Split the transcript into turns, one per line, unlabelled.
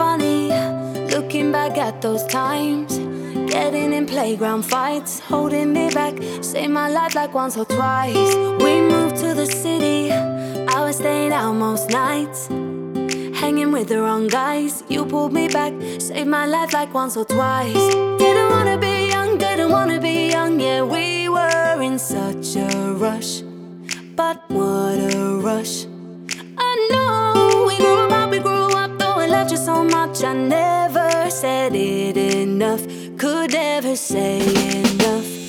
funny, looking back at those times. Getting in playground fights, holding me back, saved my life like once or twice. We moved to the city, I was staying out most nights, hanging with the wrong guys. You pulled me back, saved my life like once or twice. Didn't wanna be young, didn't wanna be young. Yeah, we were in such a rush, but what a rush. I know we grew up, though I loved you so much. I never said it enough, could never say enough.